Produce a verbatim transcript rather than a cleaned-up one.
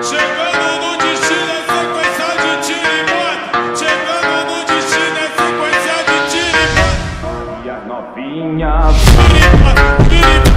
Chegando no destino é sequência de tiro e bota. Chegando no destino é sequência de tiro e bota. E as novinhas. Tiro e bota, tiro e bota.